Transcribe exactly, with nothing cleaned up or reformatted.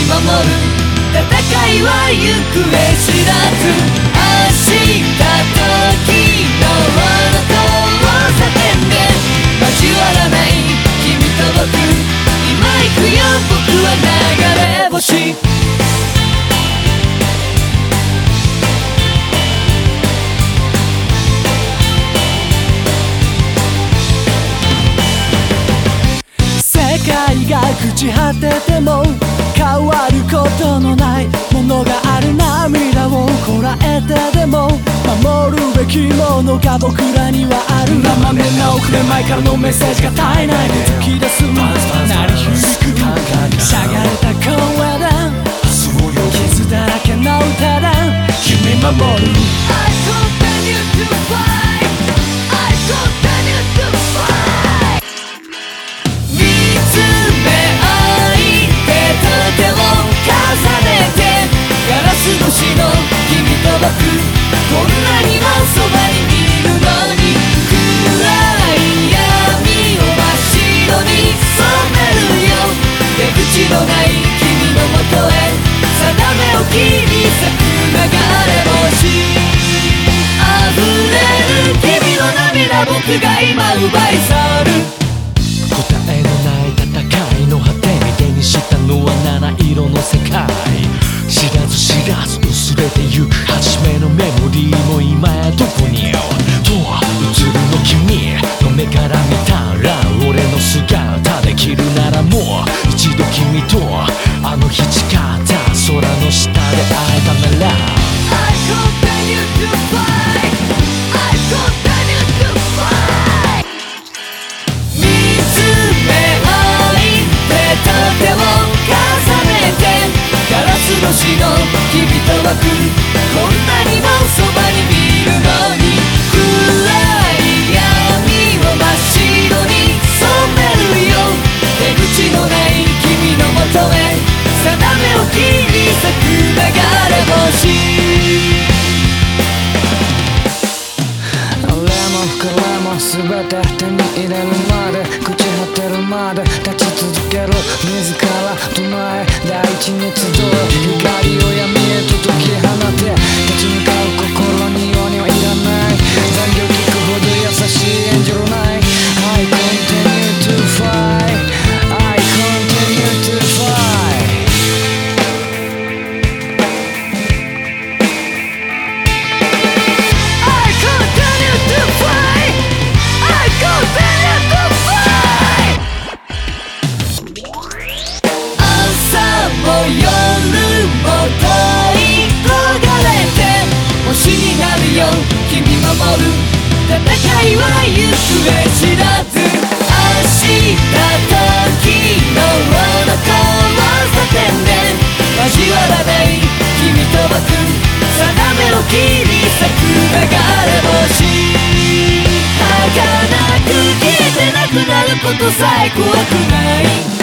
守る戦いは行方知らず、明日時のあの交差点で交わらない君と僕、今行くよ僕は流れ星。世界が朽ち果てても変わることのないものがある、涙をこらえてでも守るべきものが僕らにはある。何年何億年前からのメッセージが絶えないで突き出す鳴り響くしゃがれた声だ、傷だらけの歌だ、君守る。I continue to fight, I continue to fight。 見つめ合い手と手を重ねて、ガラス越しの君と僕、こんなにもそばにいるのに、暗い闇を真っ白に染めるよ、出口のない君のもとへ定めを切り裂く流れ星。溢れる君の涙、僕が今奪い去る。 答えのない戦いの果てに手にしたのは七色の世界、知らず知らず薄れてゆく初めのメモリーも今やどこにと映るの君の目から見たら、俺の姿できるならもう一度君とあの日誓った空の下で会えたなら I continue to fight, I continue to fight。 見つめ合い手と手を重ねて、ガラス越しの君と僕、こんなにもそばにいるのに、暗い闇を真っ白に染めるよ、出口のない君のもとへ定めを切り裂く流れ星。 俺も膨れも全て手に入れるまで、朽ち果てるまで立ち続ける、自ら唱え大地に集う、光を闇へと解き放て、立ち向かう心に弱音はいらない、残業聞くほど優しいエンジェルない。 I continue to fight, I continue to fight。 I continue to fight, I continue to fight。 朝も夜も問い焦がれて星になるよ君守る、戦いは行方知らず、明日時のあの交差点で交わらない君と僕、定めを切り裂く流れ星。儚く消えてなくなることさえ怖くない。